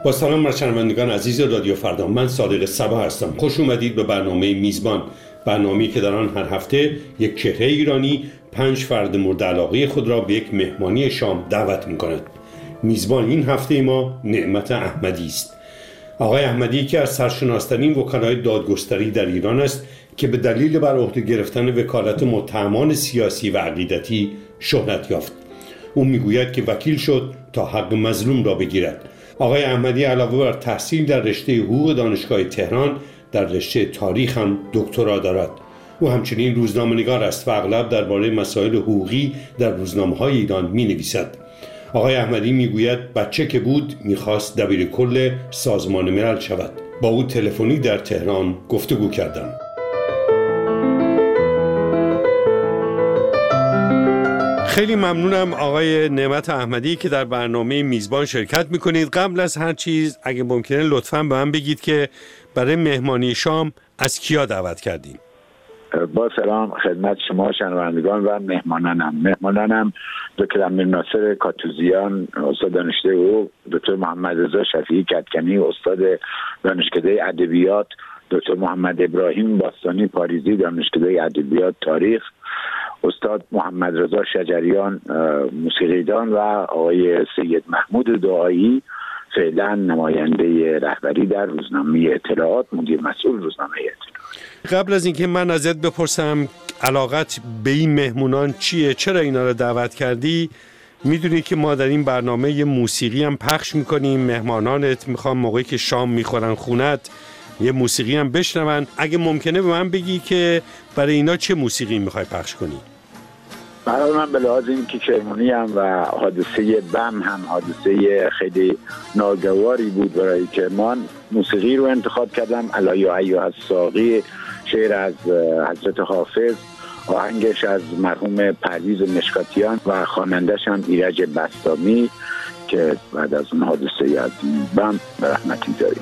با سلام بر شنوندگان عزیز رادیو فردا، من صادق صبا هستم. خوش اومدید به برنامه میزبان، برنامه‌ای که در آن هر هفته یک چهره ایرانی 5 فرد مورد علاقه خود را به یک مهمانی شام دعوت می‌کند. میزبان این هفته ما نعمت احمدی است. آقای احمدی که از سرشناسترین وکلای دادگستری در ایران است که به دلیل بر عهده گرفتن وکالت متهمان سیاسی و عقیدتی شهرت یافت. او میگوید که وکیل شد تا حق مظلوم را بگیرد. آقای احمدی علاوه بر تحصیل در رشته حقوق دانشگاه تهران، در رشته تاریخ هم دکترا دارد. او همچنین روزنامه‌نگار است و اغلب درباره مسائل حقوقی در روزنامه‌های ایران می‌نویسد. آقای احمدی میگوید بچه که بود می‌خواست دبیرکل سازمان ملل شود. با او تلفنی در تهران گفتگو کردم. خیلی ممنونم آقای نعمت احمدی که در برنامه میزبان شرکت میکنید. قبل از هر چیز اگه ممکنه لطفاً به من بگید که برای مهمانی شام از کیا دعوت کردین؟ با سلام خدمت شما شنوندگان و مهمانانم دکتر امیرناصر کاتوزیان استاد دانشکده حقوق، دکتر محمد رضا شفیعی کدکنی استاد دانشکده ادبیات، دکتر محمد ابراهیم باستانی پاریزی دانشکده ادبیات تاریخ، استاد محمد رضا شجریان موسیقیدان و آقای سید محمود دعایی فعلا نماینده رهبری در روزنامه اطلاعات، مدیر مسئول روزنامه اطلاعات. قبل از اینکه من ازت بپرسم علاقت به این مهمونان چیه، چرا اینا رو دعوت کردی، میدونی که ما در این برنامه یه موسیقی هم پخش میکنیم. مهمانانت میخوام موقعی که شام میخورن خونت یه موسیقی هم بشنون. اگه ممکنه به من بگی که برای اینا چه موسیقی میخوای پخش کنی؟ برای من به لحاظ این که کرمانی هم و حادثه بم هم حادثه خیلی ناگواری بود برای کرمان، موسیقی رو انتخاب کردم. الا یا ایها الساقی، شعر از حضرت حافظ، آهنگش از مرحوم پرویز مشکاتیان و خوانندش هم ایرج بسطامی که بعد از اون حادثه از بم به رحمتی داریم.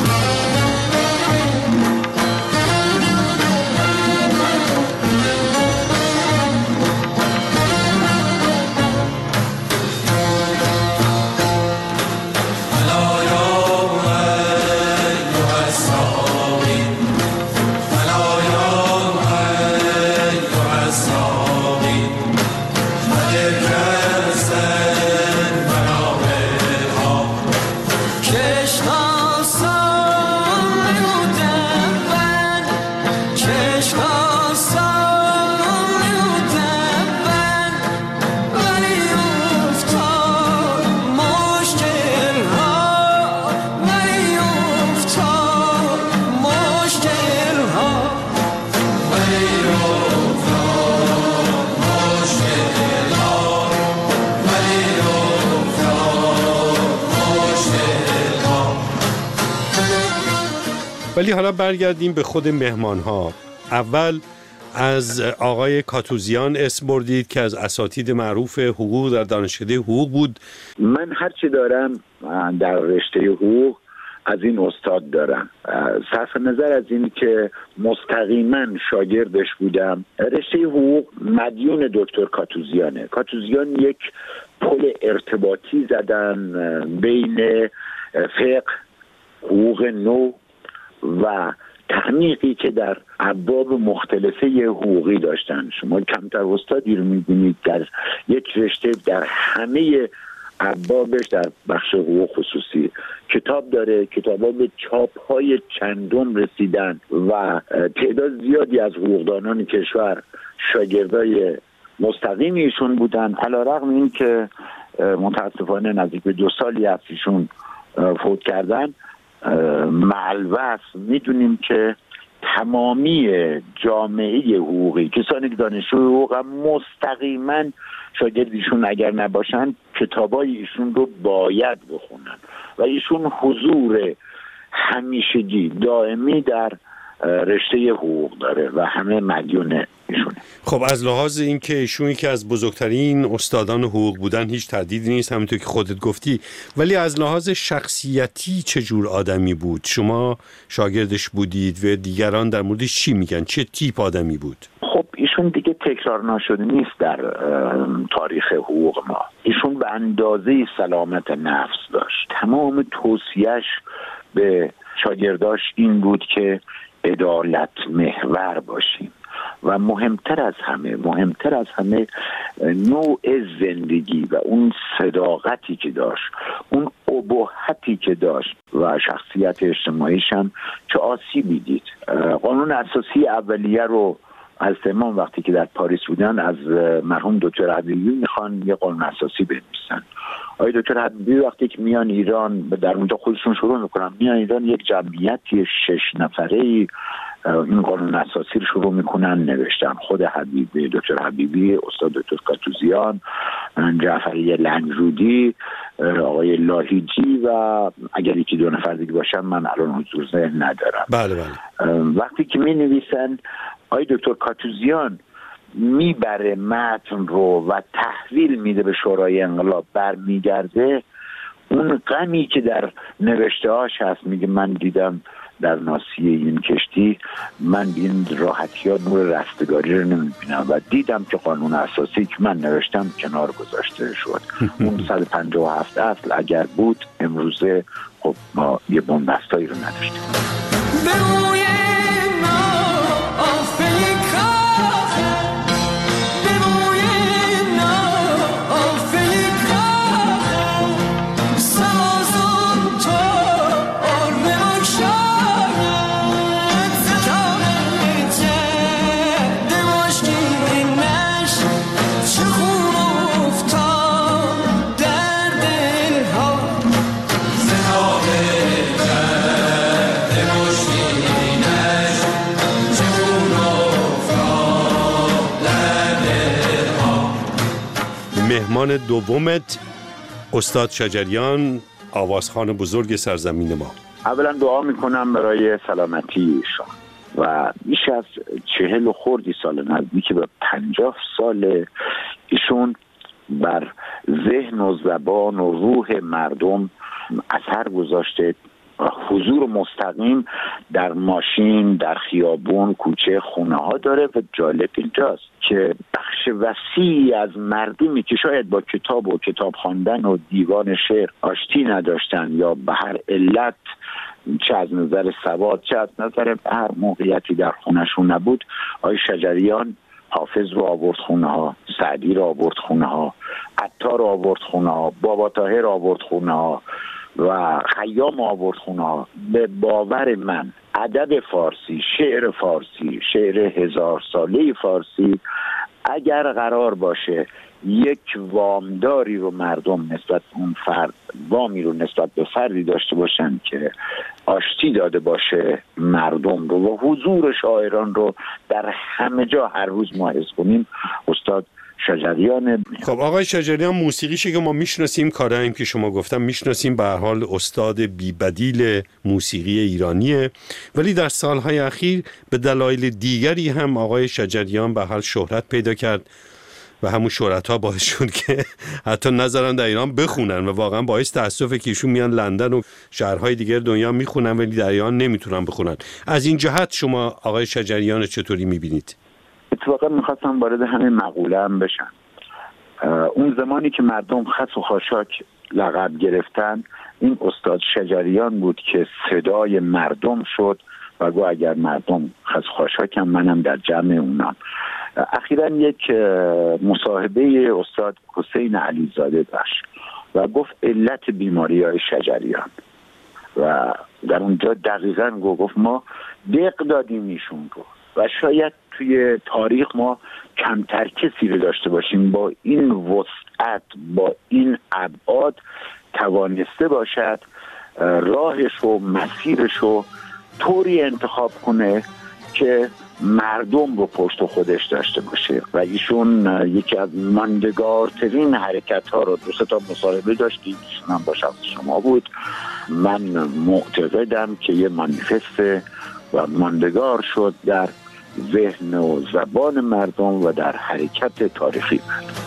ولی حالا برگردیم به خود مهمان ها. اول از آقای کاتوزیان اسم بردید که از اساتید معروف حقوق در دانشکده حقوق بود. من هرچی دارم در رشته حقوق از این استاد دارم، صرف نظر از این که مستقیما شاگردش بودم. رشته حقوق مدیون دکتر کاتوزیانه. کاتوزیان یک پل ارتباطی زدن بین فقه، حقوق نو و تحقیقی که در ابواب مختلفه حقوقی داشتن. شما کمتر استادی رو می‌بینید در یک رشته در همه ابوابش در بخش حقوق خصوصی کتاب داره. کتابا به چاپ‌های چندم رسیدن و تعداد زیادی از حقوقدانان کشور شاگردای مستقیم ایشون بودن، علی‌رغم این که متاسفانه نزدیک به 2 سالی از ایشون فوت کردن. معلوس میدونیم که تمامی جامعه حقوقی، کسانی که دانشجوی حقوق هم مستقیما شاگردیشون اگر نباشن کتابای ایشون رو باید بخونن و ایشون حضور همیشگی دائمی در رشته حقوق داره و همه مدیون ایشونه. خب از لحاظ این که ایشون که از بزرگترین استادان حقوق بودن هیچ تردیدی نیست، همونطور که خودت گفتی، ولی از لحاظ شخصیتی چه جور آدمی بود؟ شما شاگردش بودید و دیگران در موردش چی میگن؟ چه تیپ آدمی بود؟ خب ایشون دیگه تکرار نشده نیست در تاریخ حقوق ما. ایشون به اندازه سلامت نفس داشت. تمام توصیهش به شاگرداش این بود که عدالت محور باشیم و مهمتر از همه نوع زندگی و اون صداقتی که داشت، اون ابهتی که داشت و شخصیت اجتماعیش هم چه آسیبی دید. قانون اساسی اولیه رو از امام وقتی که در پاریس بودن از مرحوم دکتر حبیبی میخوان یه قانون اساسی بنویسن. آقای دکتر حبیبی وقتی که میان ایران در اونجا خودشون شروع میکنن، میان ایران یک جمعیتی 6 نفره‌ای این قانون اساسی رو شروع میکنن نوشتن. خود حبیبی، دکتر حبیبی، استاد دکتر کاتوزیان، جعفری لنگرودی، آقای لاهیجی و اگر یکی دو نفر دیگه باشن من الان حضور ذهن ندارم. بله. وقتی که می نویسن آقای دکتر کاتوزیان میبره متن رو و تحویل میده به شورای انقلاب، برمیگرده اون غمی که در نوشته هاش هست، میگه من دیدم در ناصیه این کشتی من این راحتی ها نور رستگاری رو نمیبینم و دیدم که قانون اساسی که من نوشتم کنار گذاشته شد. اون 157 اصل اگر بود امروزه خب ما یه بنبستایی رو نداشتیم. مهمان دومت استاد شجریان، آوازخوان بزرگ سرزمین ما. اولا دعا میکنم برای سلامتی ایشان و بیش از 40 و خردی سال، نزدیک به 50 سال ایشون بر ذهن و زبان و روح مردم اثر گذاشته. حضور مستقیم در ماشین، در خیابون، کوچه، خونه ها داره و جالب اینجاست که بخش وسیعی از مردمی که شاید با کتاب و کتاب خواندن و دیوان شعر آشتی نداشتن یا به هر علت، چه از نظر سواد چه از نظر هر موقعیتی در خونهشون نبود، آقای شجریان حافظ رو آورد خونه ها، سعدی رو آورد خونه ها، عطار رو آورد خونه ها، بابا طاهر رو آورد خونه ها و خیام آورد خونه ها. به باور من ادب فارسی، شعر فارسی، شعر 1000 ساله فارسی اگر قرار باشه یک وامداری رو مردم نسبت اون فرد، وامی رو نسبت به فردی داشته باشن که آشتی داده باشه مردم رو و حضور شاعران رو در همه جا هر روز ما حس کنیم، استاد شجریان. خب آقای شجریان موسیقیشی که ما میشناسیم، کارهاییم که شما گفتم میشناسیم، به هر حال استاد بی‌بدیل موسیقی ایرانیه، ولی در سالهای اخیر به دلایل دیگری هم آقای شجریان به هر حال شهرت پیدا کرد و همون شهرت‌ها باعث شد که حتی نذارن در ایران بخونن و واقعا باعث تأسفه که ایشون میان لندن و شهرهای دیگر دنیا میخونن ولی در ایران نمیتونن بخونن. از این جهت شما آقای شجریان چطوری میبینید؟ اتفاقا میخواستم وارد همین مقوله هم بشن. اون زمانی که مردم خس و خاشاک لقب گرفتن، این استاد شجریان بود که صدای مردم شد و گو اگر مردم خس و خاشاکم منم در جمع اونام. اخیراً یک مصاحبه استاد حسین علیزاده داشت و گفت علت بیماری های شجریان و در اونجا دقیقاً گفت ما دق دادیم ایشون رو و شاید توی تاریخ ما کمتر کسی رو داشته باشیم با این وسعت، با این ابعاد توانسته باشد راهش و مسیرش رو طوری انتخاب کنه که مردم رو پشت خودش داشته باشه و ایشون یکی از ماندگارترین حرکت ها رو 2 تا مصاحبه داشت که ایشون هم با شخص شما بود. من معتقدم که یه مانیفست و ماندگار شد در ذهن و زبان مردم و در حرکت تاریخی مردم.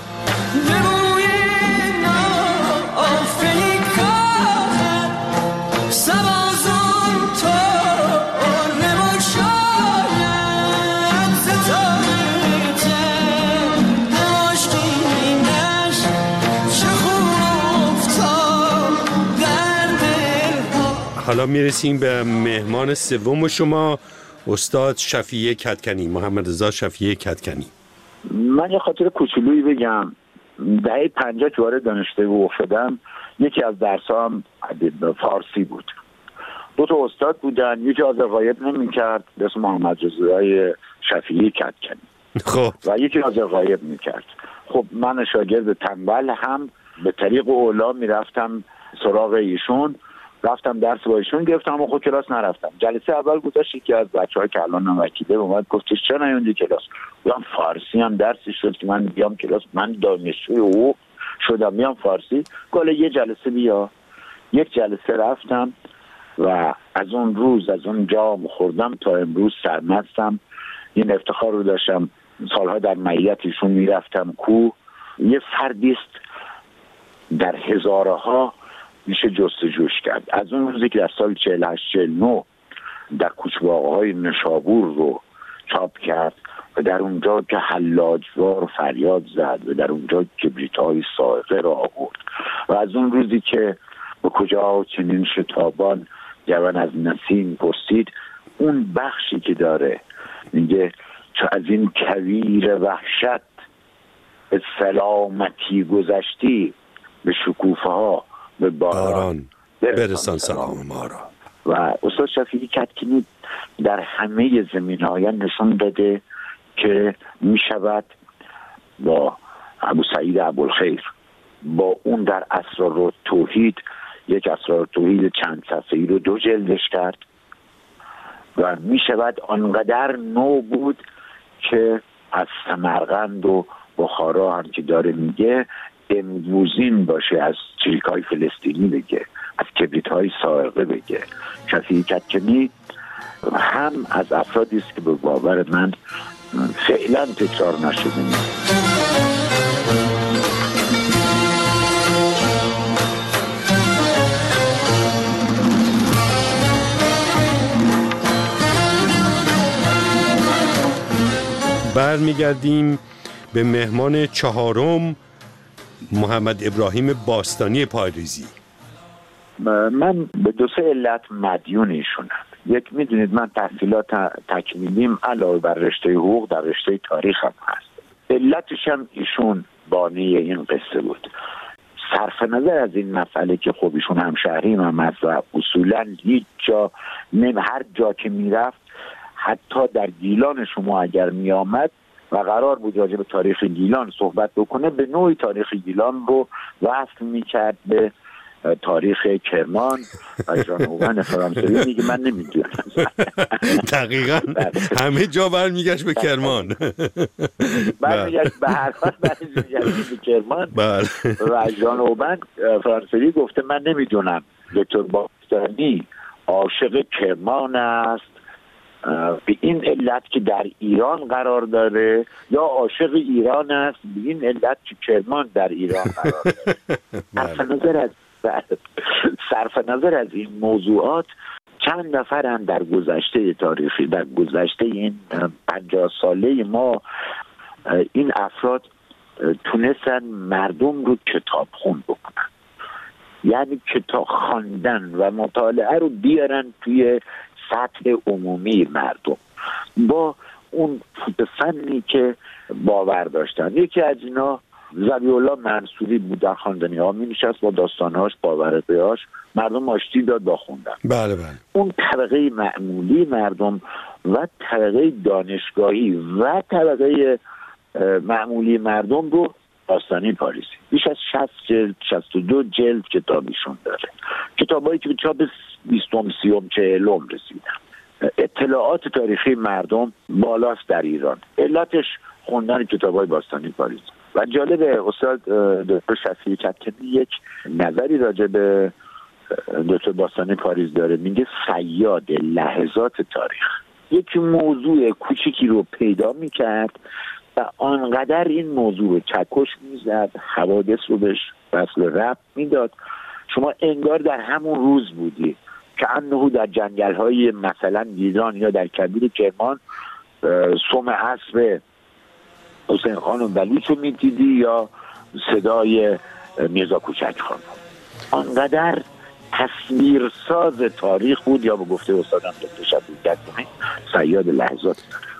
حالا میرسیم به مهمان سوم شما، استاد شفیع کدکنی، محمد رضا شفیع کدکنی. من یه خاطر کوچولویی بگم. دهه 50 که وارد دانشگاه حقوق شدم، یکی از درسام فارسی بود. 2 تا استاد بودن، یکی حاضر غایب نمی‌کرد به اسم محمد رضا شفیع کدکنی، خب و یکی حاضر غایب می‌کرد. خب من شاگرد تنبل هم به طریق اولا میرفتم سراغ ایشون، رفتم درس با ایشون گرفتم، اما خود کلاس نرفتم. جلسه اول گذاشت که از بچه‌ها که الان وکیله اومد گفتش چرا نیومدی کلاس؟ گفتم فارسی هم درسی شد که من بیام کلاس، من دانشجوی حقوق شدم میام فارسی. گفت یه جلسه بیا. یک جلسه رفتم و از اون روز از اون جام خوردم تا امروز سرمستم. این افتخار رو داشتم سالها در معیت ایشون میرفتم کوه. یه فردی است در هزارها میشه جستجوش کرد. از اون روزی که در سال 48-49 در کوچه‌های نشابور رو چاپ کرد و در اونجا که حلاجوار فریاد زد و در اونجا کبریت‌های صاعقه را آورد و از اون روزی که به کجا چنین شتابان جوان از نسیم پرسید، اون بخشی که داره میگه چو از این کویر وحشت به سلامتی گذشتی، به شکوفه ها به باران برسان سلام ما را. و استاد شفیع کدکنی در همه زمینه‌های نشون داده که می شود با ابو سعید ابوالخیر، با اون در اسرار توحید، یک اسرار توحید چند صفحه‌ای رو 2 جلدش کرد و می شود آنقدر نو بود که از سمرقند و بخارا هم که داره میگه امروزین باشه، از چریک‌های فلسطینی بگه، از کبریت‌های صاعقه بگه. شفیع کدکنی هم از افرادی است که به باور من فعلا تکرار نشده نیست. برمیگردیم به مهمان چهارم، محمد ابراهیم باستانی پایریزی. من به 2-3 علت مدیون ایشونم. یک، میدونید من تحصیلات تکمیلیم علاوه بر رشته حقوق در رشته تاریخ هم هست. علتش هم ایشون بانی این قصه بود. صرف نظر از این مسئله که خب ایشون همشهریم هم هست و اصولا هیچ جا هر جا که میرفت، حتی در گیلان شما اگر میآمد و قرار بود راجع به تاریخ گیلان صحبت بکنه، به نوعی تاریخ گیلان رو وصل میکرد به تاریخ کرمان و جانوبن فرانسوی. میگه من نمیدونم. دقیقاً همه جا برمیگشت به کرمان، برمیگشت به هر حال برمیگشت به کرمان و جانوبن فرانسوی گفته من نمیدونم دکتر باستانی عاشق کرمان است به این علت که در ایران قرار داره، یا عاشق ایران است به این علت که کرمان در ایران قرار داره. صرف نظر از این موضوعات، چند نفرن در گذشته تاریخی، در گذشته این 50 ساله ما، این افراد تونستن مردم رو کتاب خون بکنن، یعنی کتاب خواندن و مطالعه رو بیارن توی سطح عمومی مردم با اون فنی که باور داشتن. یکی از اینا ذبیح الله منصوری بود. در خواندنی ها می نشست با داستانهاش، باورهاش، مردم آشتی داد با خوندن. بله. اون طبقه معمولی مردم و طبقه دانشگاهی و طبقه معمولی مردم رو باستانی پاریزی بیش از 60 جلد 62 جلد کتابیشون داره، کتابایی که به چاپ 20م 30م 40م رسیدن. اطلاعات تاریخی مردم بالاست در ایران. علتش خوندن کتابای باستانی پاریزی. و جالب استاد دکتر شفیع کدکنی یک نظری راجع به دکتر باستانی پاریز داره، میگه صیاد لحظات تاریخ. یک موضوع کوچیکی رو پیدا میکرد و آنقدر این موضوع رو چکش میزد، حوادث رو بهش وصل ربط میداد، شما انگار در همون روز بودی که انه در جنگل‌های مثلا گیلان یا در کبیر کرمان سم عصر حسین خان و بلوچ رو میدیدی یا صدای میرزا کوچک خان. آنقدر تصویرساز تاریخ بود، یا به گفته استادم دکتر شفیع کتانی صیاد لحظات.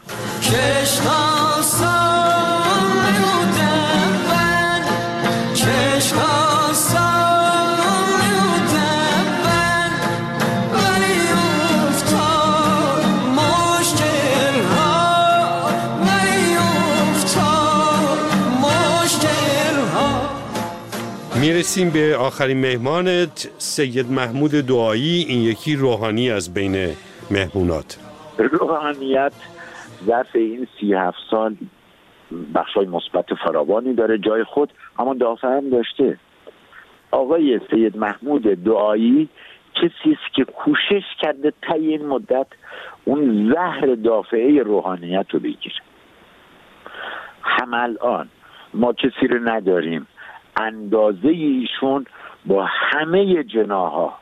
میرسیم به آخرین مهمانت، سید محمود دعایی، این یکی روحانی از بین مهمونات. روحانیت ظرف این 37 سال بخشای مثبت فراوانی داره، جای خود اما دافع هم داشته. آقای سید محمود دعایی کسی است که کوشش کرده تا این مدت اون زهر دافعه روحانیت رو بگیره. هم الان ما کسی رو نداریم اندازه ایشون با همه جناها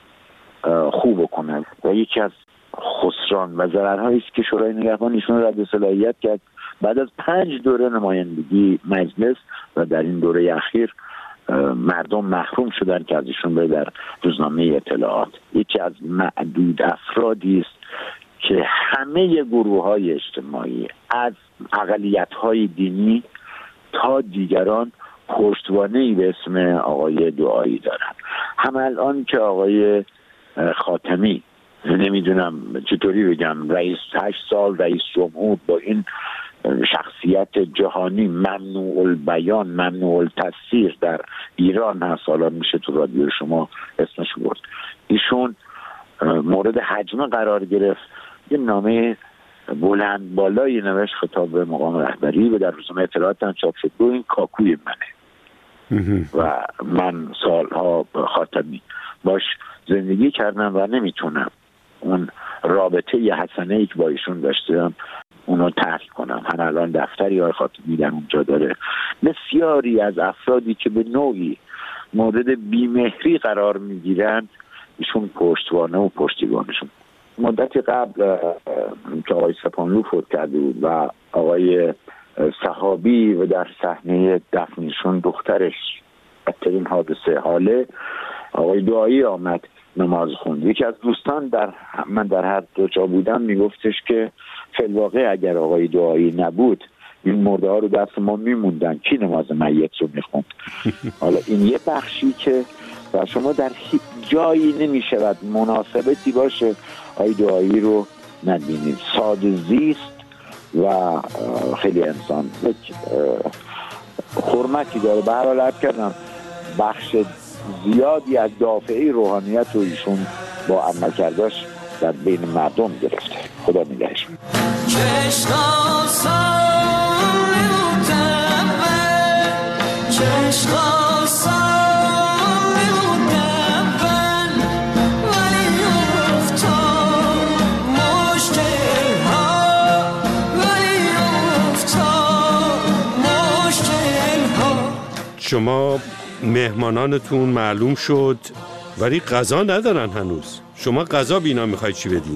خوب کنند و یکی از خسران و ضررهایی است که شورای نگهبان ایشون رد صلاحیت کرد بعد از 5 دوره نمایندگی مجلس و در این دوره اخیر مردم محروم شدن که از ایشون به در روزنامه اطلاعات. یکی از معدود افرادی است که همه گروه‌های اجتماعی از اقلیت‌های دینی تا دیگران پشتوانه‌ای به اسم آقای دعایی دارن. هم الان که آقای خاتمی، نمیدونم چطوری بگم، رئیس 8 سال رئیس جمهور با این شخصیت جهانی ممنوع البیان ممنوع التفسیر در ایران هست، حالا میشه تو رادیو شما اسمش برد، ایشون مورد هجمه قرار گرفت، یه نامه بلند بالایی نوشت خطاب به مقام رهبری و در روزنامه اطلاعات هم چاپ شد. این کاکوی منه و من سالها خاتمی باش زندگی کردم و نمیتونم اون رابطه حسنه‌ای که با ایشون داشتم اونو ترک کنم. هم الان دفتری های خاتمی در اونجا داره. بسیاری از افرادی که به نوعی مورد بیمهری قرار میگیرن ایشون پشتوانه و پشتیبانشون. مدتی قبل که آقای سپانلو فوت کرده بود و آقای صحابی و در صحنه دفنشون دخترش بدترین حادثه حاله، آقای دعایی آمد نماز خوند. یکی از دوستان من در هر دو جا بودم میگفتش که فی الواقع اگر آقای دعایی نبود این مرده ها رو دست ما میموندن، کی نماز میت رو میخوند؟ حالا این یه بخشی که و شما در هیچ جایی نمیشود مناسبتی باشه آقای دعایی رو نبینید. ساده زیست و خیلی انسان حرمتی داره. به هر حال عرض کردم بخش زیادی از دافعه روحانیت رو ایشون با عملکرداش در بین مردم گرفته. خدا نگهش. شما مهمانانتون معلوم شد ولی غذا ندارن هنوز. شما غذا بینا میخواید چی بدین؟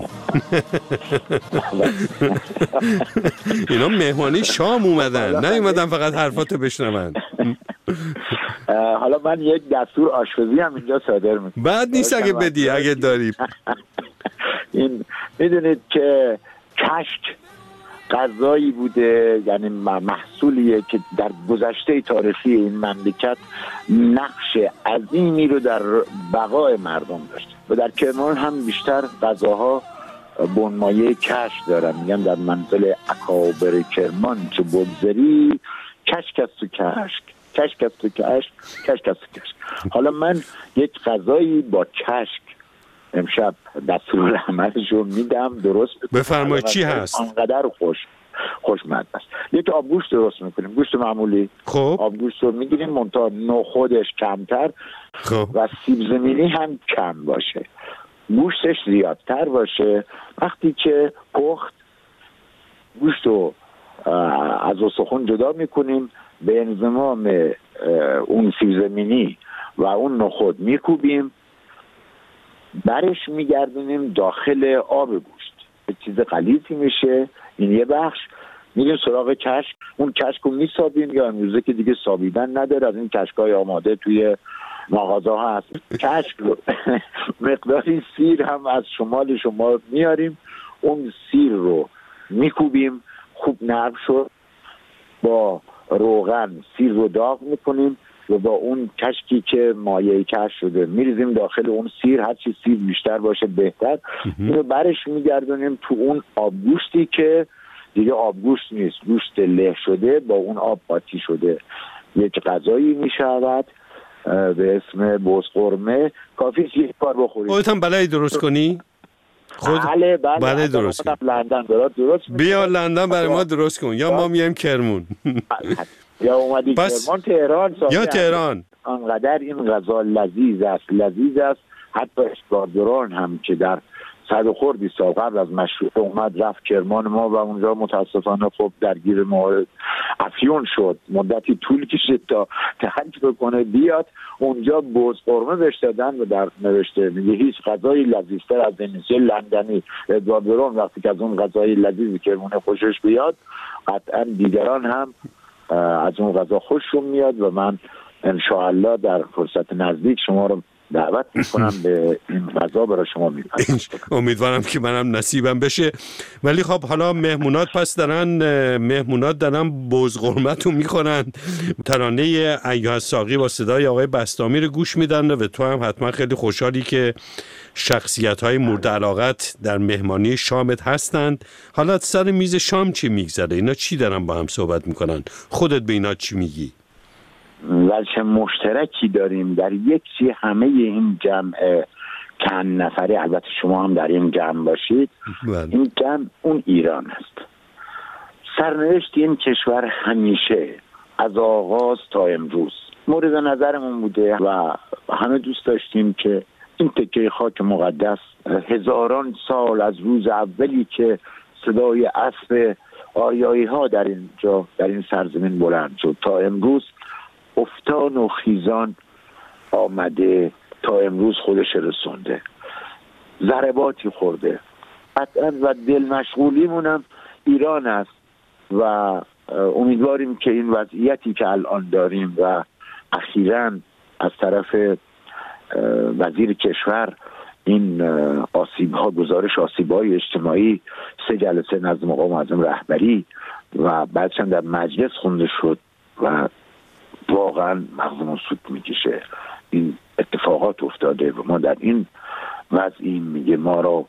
اینا مهمانی شام اومدن، نیومدن فقط حرفاتو بشنون. حالا من یک دستور آشپزی هم اینجا صادر میکنم. بعد نیست اگه بدی، اگه داری. این میدونید که کشک غذایی بوده، یعنی محصولیه که در گذشته تاریخی این مملکت نقش عظیمی رو در بقای مردم داشته و در کرمان هم بیشتر غذاها بنمایه کشک دارن. میگن در منزل اکابر کرمان چه بگذری کشک است و کشک، کشک است و کشک، کشک است و کشک. حالا من یک غذایی با کشک امشب دستور عملش رو میدم، درست بفرمایید. چی هست؟ آنقدر خوشمزه است. یک آبگوشت درست میکنیم، گوشت معمولی. خب آبگوشت رو میگیریم منتها نخودش کمتر خب و سیب زمینی هم کم باشه، گوشتش زیادتر باشه. وقتی که پخت گوشت رو از استخوان جدا میکنیم، به انضمام اون سیب زمینی و اون نخود میکوبیم، برش میگردونیم داخل آب گوشت، یه چیز غلیظی میشه. این یه بخش. میریم سراغ کشک، اون کشک رو میسابیم، یا امروزه که دیگه سابیدن نداره، از این کشکای آماده توی مغازه هست. کشک رو مقداری سیر هم از شمال شما میاریم، اون سیر رو میکوبیم، خوب نرم شد، با روغن سیر رو داغ میکنیم و با اون کشکی که مایع کشک شده میریزیم داخل اون سیر. هرچی سیر بیشتر باشه بهتر. اینو برش میگردونیم تو اون آبگوشتی که دیگه آبگوشت نیست، گوشت له شده با اون آب قاطی شده. یک غذایی میشود به اسم بزقرمه. کافی یک بار بخورید. خودت هم بلدی درست کنی؟ بله درست کن. لندن درست بیا لندن برای ما درست کن، یا ما میایم کرمون. یا اومدی کرمان، تهران یا تهران. انقدر این غذا لذیذ است. حتی اشکاردران هم که در 100 خردی سال قبل از مشروطه اومد رفت کرمان ما و اونجا متاسفانه خب درگیر موارد افیون شد، مدتی طول کشید تا تحقیق بکنه بیاد. اونجا بزقرمه بهش دادن و در نوشته میگه هیچ غذایی لذیذتر از این نیست. لندنی ادواردرون وقتی که از اون غذای لذیذی کرمونه خوشش بیاد، قطعا دیگران هم از اون غذا خوششون میاد و من انشاءالله در فرصت نزدیک شما رو دعوت میکنم به این غذا برای شما میپرسم. امیدوارم که منم نصیبم بشه. ولی خب حالا مهمونات دارن بزقرمتو میخورن، ترانه ایها الساقی با صدای آقای بسطامی رو گوش میدن و تو هم حتما خیلی خوشحالی که شخصیت‌های مورد علاقت در مهمانی شامت هستند. حالا سر میز شام چی میگذره؟ اینا چی دارن با هم صحبت میکنن؟ خودت به اینا چی میگی؟ وجه مشترکی داریم در یکی همه این جمع چند نفره، البته شما هم در این جمع باشید. این جمع اون ایران است. سرنوشت این کشور همیشه از آغاز تا امروز مورد نظرمون بوده و همه دوست داشتیم که این تکه خاک مقدس هزاران سال از روز اولی که صدای اسب آریایی ها در اینجا در این سرزمین بلند شد تا امروز افتان و خیزان آمده، تا امروز خودش رسونده، ضرباتی خورده قطعا و دل مشغولیمونم ایران است و امیدواریم که این وضعیتی که الان داریم و اخیراً از طرف وزیر کشور این آسیب‌ها، گزارش آسیب‌های اجتماعی 3 جلسه نزد مقام معظم رهبری و بعدش در مجلس خونده شد و واقعا مغزمون سود میکشه. این اتفاقات افتاده و ما در این وضعی میگه ما را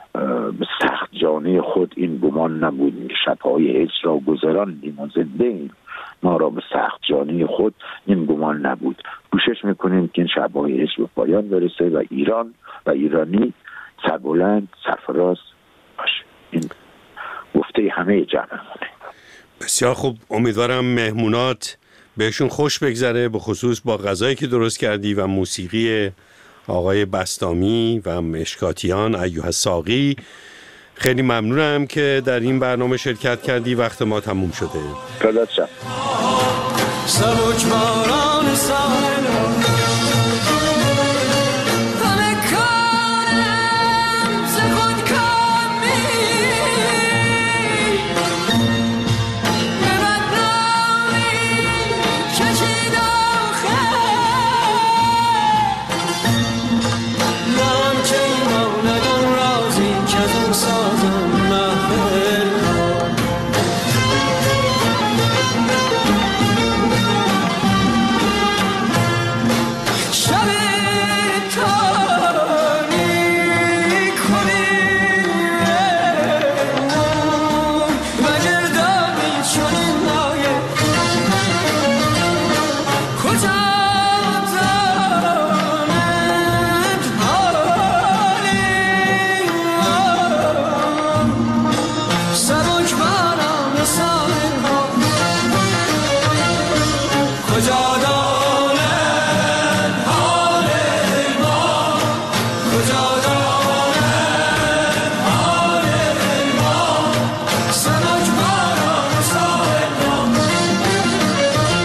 به سخت جانه خود این گمان نبود که شبهای هجر را گذراندیم و زنده ایم. ما را به سخت جانه خود این گمان نبود. کوشش میکنیم که این شبهای هجر به پایان برسه و ایران و ایرانی سربلند سرفراز باشه. این گفته همه جمعمونه. بسیار خوب. امیدوارم مهمونات بهشون خوش بگذره، به خصوص با غذایی که درست کردی و موسیقی آقای بسطامی و مشکاتیان ایها الساقی. خیلی ممنونم که در این برنامه شرکت کردی. وقت ما تموم شده. فدات شم.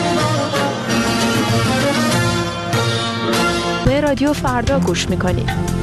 رادیو فردا گوش میکنید.